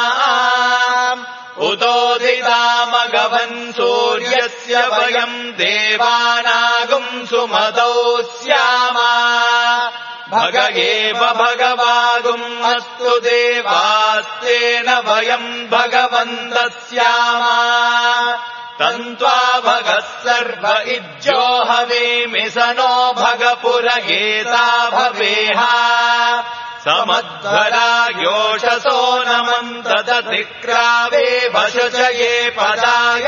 उतोदितामगवन् सूर्यस्य वयम् देवानागुम् सुमतौ स्यामा भग एव भगवागुम् अस्तु देवास्तेन वयम् भगवन्तस्यामा तन्त्वा भगः सर्व इज्जो हवेमि स नो भगपुरगेता भवेह समध्वरा योषसो नमन्तदतिक्रावे वशुचये पदाय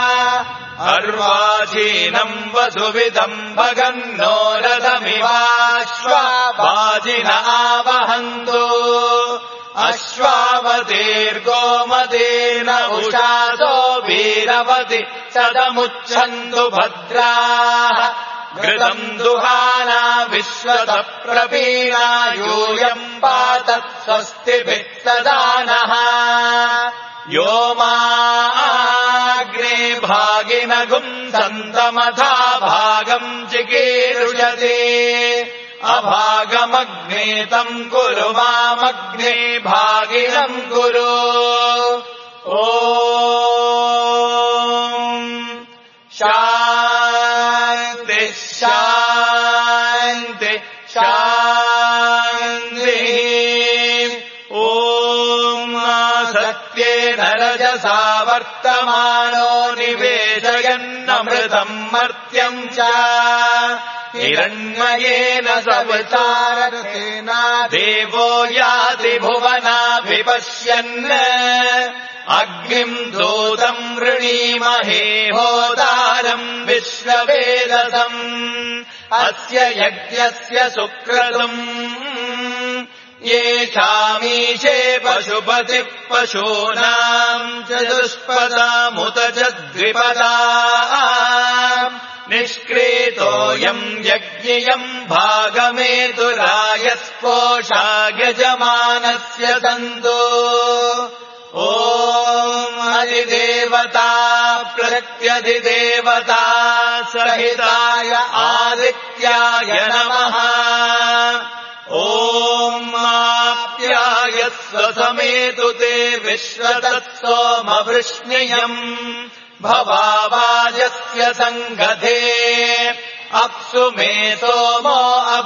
अर्वाचीनम् वसुविदम् भगन्नो रथमिवाश्वाजिन आवहन्तु अश्वावतीर्गोमतेन उषासो वीरवति सदमुच्छन्तु भद्राः घृतम् दुहाना विश्वतः प्रपीना यूयम् पात स्वस्तिभिः सदा नः यो माग्ने भागिनगुम् सन्तमथा भागम् चिकीर्षति अभागमग्ने तम् कुरु मामग्ने भागिनम् कुरु ॐ शान्ति शान्ति शान्तिः ॐ सत्येन रजसा वर्तमानो निवेशयन्नमृतम् मर्त्यम् च हिरण्मयेन सवितारेण देवो याति भुवनाभिपश्यन् अग्निम् दूतम् वृणीमहे होतारम् विश्ववेदसम् अस्य यज्ञस्य सुक्रतुम् येषामीशे पशुपतिः पशूनाम् चतुष्पदामुत च द्विपदा निष्क्रीतोऽयम् यज्ञियम् भागमेतुरायस्पोषा यजमानस्य तन्तु ॐ अधिदेवता प्रत्यधिदेवता सहिताय आदित्याय नमः ॐ आप्यायस्व समेतु ते विश्वतः सोमवृष्णियम् भवावाजस्य सङ्गते अप्सु मे सोमो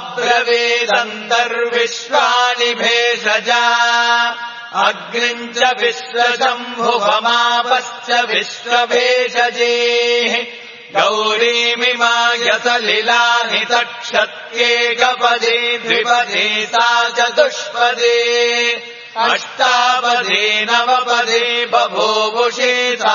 अब्रवीदन्तर्विश्वानि भेषजा अग्निम् च विश्वशम्भुवमापश्च विश्वभेषजेः गौरीमिमायसलिलानि तक्षत्येकपदे द्विपदे सा चतुष्पदे अष्टापदे नवपदे बभूवुषे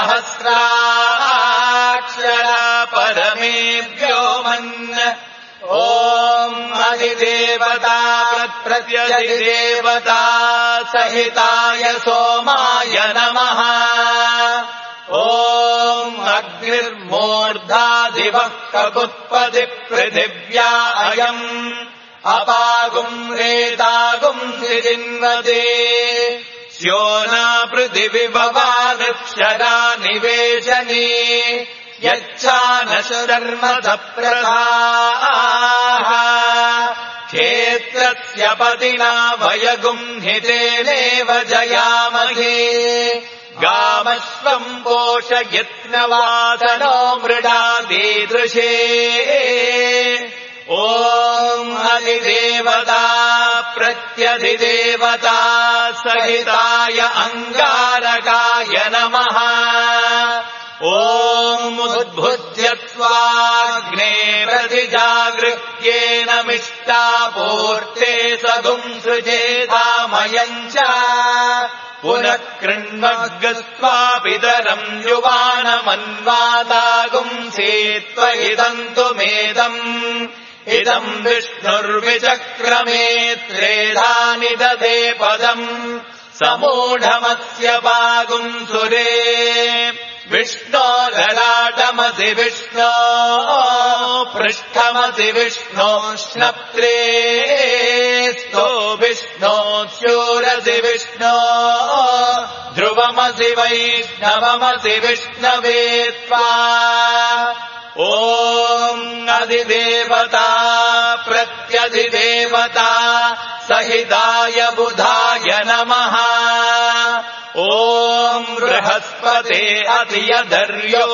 सहस्राक्षरा परमेभ्यो मन् ॐ अधिदेवता प्रत्यधिदेवता सहिताय सोमाय नमः ॐ अग्निर्मूर्धादिवः ककुत्पदिः पृथिव्या अयम् अपागुम् रेतागुम् सिजिन्वते स्योना पृथिविभवानक्षरा निवेशने यच्छानशर्मदप्रथाः क्षेत्रस्य पतिना वयगुम् हितेनेव जयामहे गामश्वम् पोषयत्नवासनो मृडादीदृशे ॐ अधिदेवता प्रत्यधिदेवता सहिताय अङ्गारकाय नमः ॐ उद्भुज्य स्वाग्ने प्रतिजागृह्य यज्ञेनमिष्टापूर्ते सगुंसृजेधामयम् च पुनः कृण्वग्स्वापितरम् युवानमन्वादागुंसीत्त्वहिदम् तु मेदम् इदम् विष्णुर्विचक्रमे त्रेधानि दधे पदम् समूढमस्य पागुंसुरे विष्णो ललाटमसि विष्णो पृष्ठमसि विष्णो श्नप्त्रे स्तो विष्णो शूरसि विष्णो ध्रुवमसि वैष्णवमसि विष्णवे त्वा ॐ अधिदेवता प्रत्यधिदेवता सहिताय बुधाय नमः ॐ बृहस्पते अधियधर्यो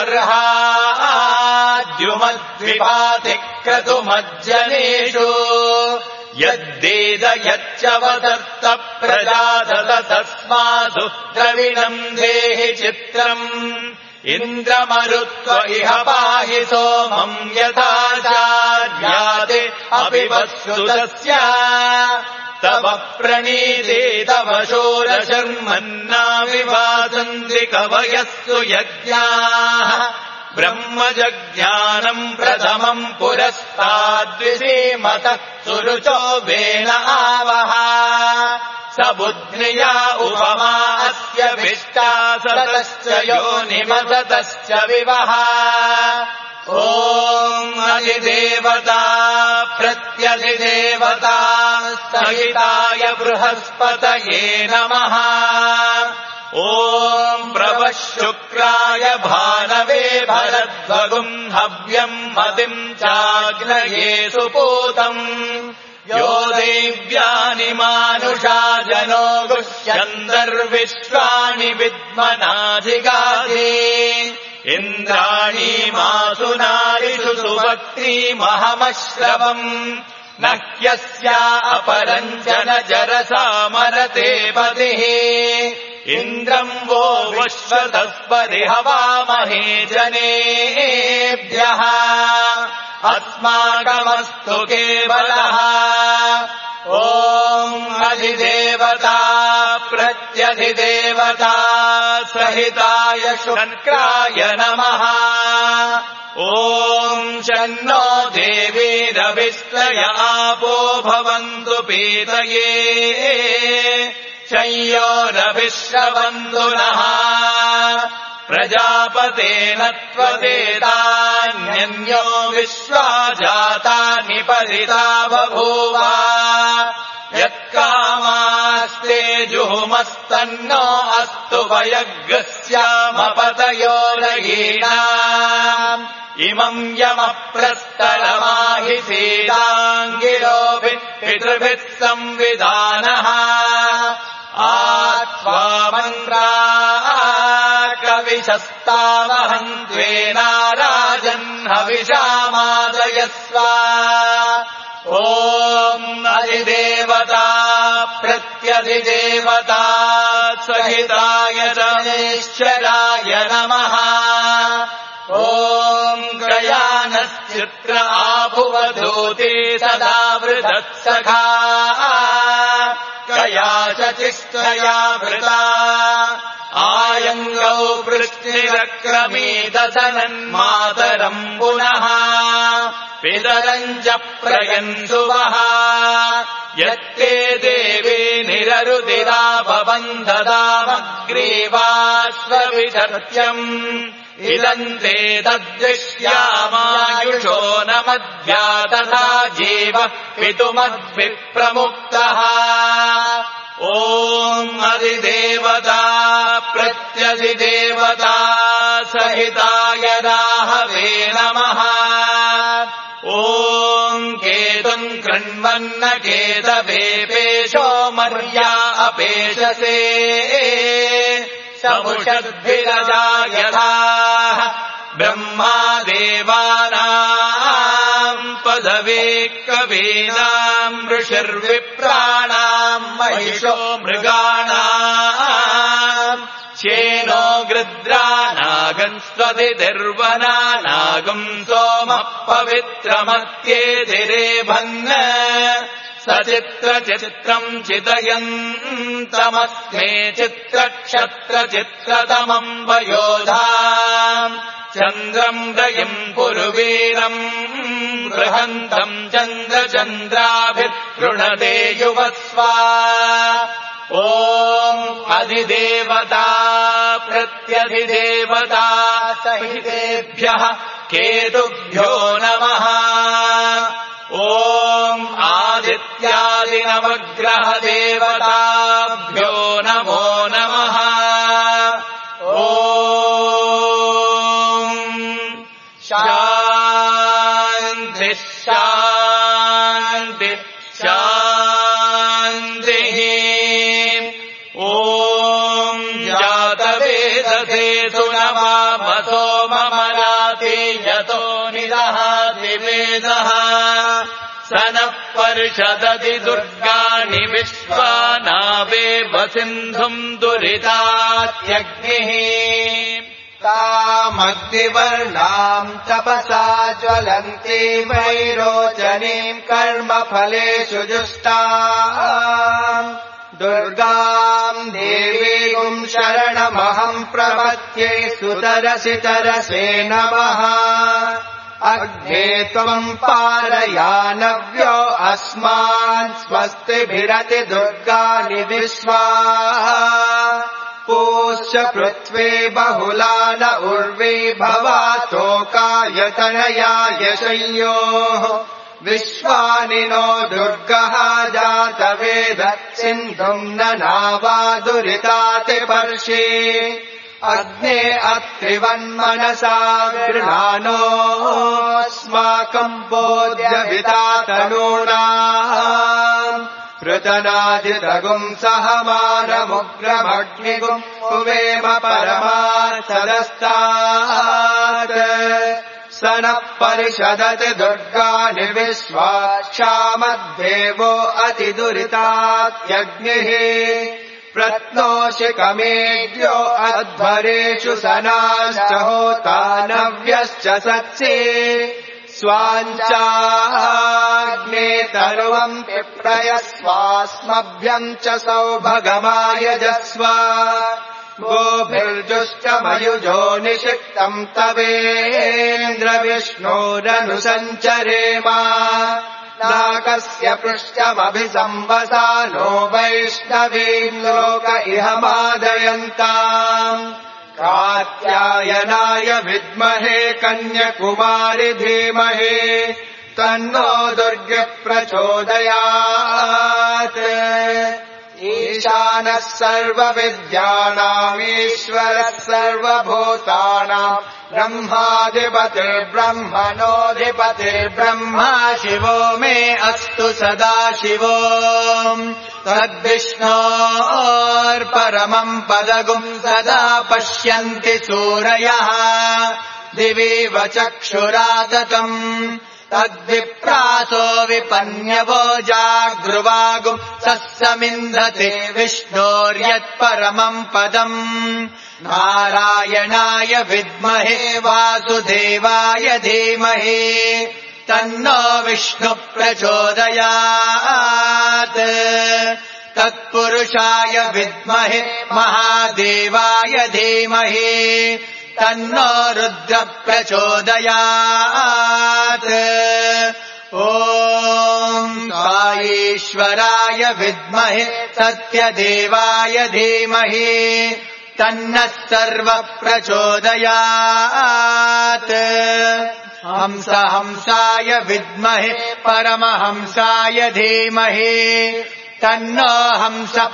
अर्हाद्युमद्विपातिक्रतुमज्जनेषु यद्वेद यच्च वदत्त प्रजादत तस्मासु द्रविणम् देहि चित्रम् इन्द्रमरुत्व इह पाहि सोमम् यथाचार्याते अपिवत्सुतस्य तव प्रणीते तव शोरशर्मन्ना विवासन्ति कवयस्तु यज्ञाः ब्रह्मजज्ञानम् प्रथमम् पुरस्ताद्विसीमतः सुरुचो वेन आवह स बुद्ध्या उपमा अस्य विष्टा सतश्च योनिमसतश्च विवह ॐ अधिदेवता प्रत्यधिदेवता सहिताय बृहस्पतये नमः ॐ प्रवः शुक्राय भानवे भरद्वगुम् हव्यम् मतिम् चाग्नये सुपूतम् यो देव्यानि मानुषा जनो गुह्यन्तर्विश्वाणि विद्मनाधिगाधे इन्द्राणीमासु नारिषु सुभक्तिमहमश्रवम् न ह्यस्या अपरञ्जन जरसामरते पतिः इन्द्रम् वो विश्वतस्पति हवामहे जनेभ्यः अस्माकमस्तु केवलः ॐ अधिदेवता प्रत्यधिदेवता सहिताय शुक्राय नमः ॐ शन्नो देवीरविष्टय आपो भवन्तु पीतये शय्योरभिश्रवन्तु नः प्रजापतेन त्वदेतान्यन्यो विश्वा जातानि परिता बभूव यत्कामास्ते जुहुमस्तन्नो अस्तु वयग्स्यामपतयो रयीणाम् इमम् यमप्रस्तरमाहि सीताङ्गिरोभिः पितृभिः संविधानः आत्वामन्त्रा कविशस्तावहम् त्वेना राजन् हविषामादयस्व ॐ अधिदेवता प्रत्यधिदेवता सहिताय जनेश्वराय नमः ॐ क्रयानश्चित्र आभुवधूते सदा वृधत्सखा कया चचिष्टया वृता आयङ्गौ पृष्टिरक्रमीदसनन्मातरम् पुनः पितरम् च प्रयन्सुवः यत्ते देवे निररुदिरा भवन्तदामग्रीवाश्वविधर्त्यम् इदम् ते तद्दृश्यामायुषो न मद्या तथा जीवः पितुमद्भिप्रमुक्तः ॐ अधिदेवता प्रत्यधिदेवता सहिताय राहवे नमः ॐ केतुम् कृण्वन्न केतवेपेशो मर्या अपेशसे समुषद्भिरजायथाः ब्रह्मा देवानाम् पदवे कवीनाम् ऋषिर्विप्राणाम् महिषो मृगाणाम् श्येनो गृद्रानागम् स्वदितिर्वनानागम् सोमः पवित्रमत्येतिरेभन् सचित्रचित्रम् चितयन्तमस्मे चित्रक्षत्रचित्रतमम् वयोधा चन्द्रम् रयिम् पुरुवीरम् बृहन्तम् चन्द्रचन्द्राभिर्गृणते युवस्वा ॐ अधिदेवता प्रत्यधिदेवता सहितेभ्यः केतुभ्यो नमः ॐ आदित्यादिनवग्रहदेवताभ्यो नमो नमः ॐ शान्तिः शान्तिः शान्तिः ॐ जातवेदसेतु नमामसो मम राति यतो निदहाति वेदः स नः पर्षदति दुर्गाणि विश्वानावेव सिन्धुम् दुरितात्यग्निः तामग्निवर्णाम् तपसा ज्वलन्ती वैरोचनीम् कर्मफलेषु जुष्टाम् दुर्गाम् देवीम् शरणमहम् प्रपद्ये सुतरसि तरसे नमः अग्ने त्वम् पारयानव्यो अस्मान् स्वस्तिभिरति दुर्गाणि विश्वा पूष्य पृथ्वी बहुला न उर्वी भवातोकायतनयाय शय्योः विश्वानि नो दुर्गः जातवेद सिन्धुम् न नावादुरितातिपर्षि अग्ने अत्रिवन्मनसा गृहाणोऽस्माकम् बोध्यवितातनूना पृतनादितगुम् सहमानमुग्रमग्निगुम् कुवेम परमार्थदस्तात् स नः परिषदति दुर्गाणि विश्वा क्षामद्देवो अतिदुरितात्यग्निः प्रत्नोषिकमेद्यो अध्वरेषु सनाश्च होता नव्यश्च सत्सि स्वाञ्चाग्ने तरुवम् पिप्रयस्वास्मभ्यम् च सौभगमायजस्व गोभिर्जुष्टमयुजो निषिक्तम् तवेन्द्रविष्णोरनुसञ्चरेम नाकस्य पृष्ठमभिसंवसानो वैष्णवीम् लोक इह मादयन्ताम् कात्यायनाय विद्महे कन्यकुमारि धीमहि तन्नो दुर्गः प्रचोदयात् ईशानः सर्वविद्यानामीश्वरः सर्वभूतानाम् ब्रह्माधिपतिर्ब्रह्मणोऽधिपतिर्ब्रह्मा शिवो मे अस्तु सदा शिवो तद्विष्णोर्परमम् पदगुम् सदा पश्यन्ति सूरयः दिवीव चक्षुराततम् तद्विप्रासो विपन्यवो जागृवागुम् सस्समिन्धते विष्णोर्यत्परमम् पदम् नारायणाय विद्महे वासुदेवाय धीमहि तन्नो विष्णुः प्रचोदयात् तत्पुरुषाय विद्महे महादेवाय धीमहि तन्नो रुद्रः प्रचोदयात् ॐ साईश्वराय विद्महे सत्यदेवाय धीमहि तन्नः सर्वः प्रचोदयात् हंसाय विद्महे परमहंसाय धीमहि तन्नो हंसः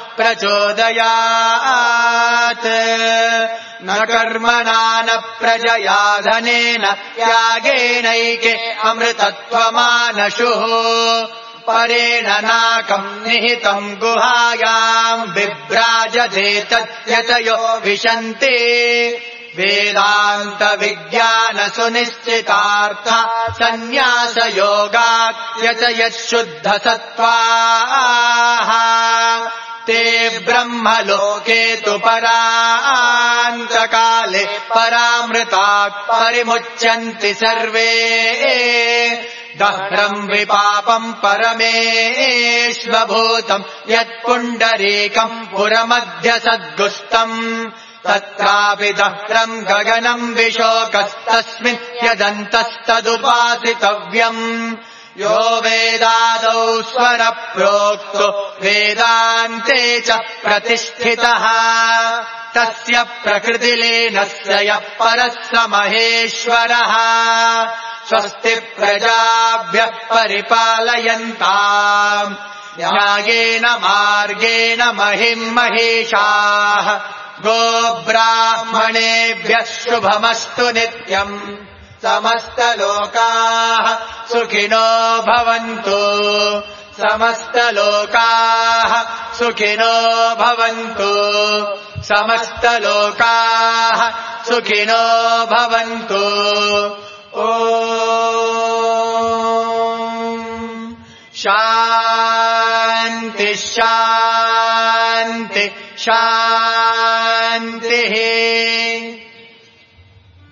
प्रचोदयात् न कर्मणा न प्रजया धनेन त्यागेनैके अमृतत्वमानशुः परेण नाकम् निहितम् गुहायाम् बिभ्राजते तत्यतयो विशन्ति वेदान्त विज्ञान सुनिश्चितार्थ सन्न्यास योगात्यचयः शुद्ध सत्त्वाः ते ब्रह्मलोके तु परान्तकाले परामृतात् परिमुच्यन्ति सर्वे दह्रम् विपापम् परमेश्वभूतम् यत्पुण्डरीकम् पुरमध्य सद्गुस्तम् तत्रापि दह्रम् गगनम् विशोकस्तस्मिन् यदन्तस्तदुपासितव्यम् यो वेदादौ स्वरप्रोक्तो वेदान्ते च प्रतिष्ठितः तस्य प्रकृतिलीनस्य यः परः स महेश्वरः स्वस्ति प्रजाभ्यः परिपालयन्ताम् न्यायेन मार्गेण महिम् महेशाः गोब्राह्मणेभ्यः शुभमस्तु नित्यम् समस्तलोकाः सुखिनो भवन्तु समस्तलोकाः सुखिनो भवन्तु समस्तलोकाः सुखिनो भवन्तु ॐ शान्ति शान्ति शान्तिः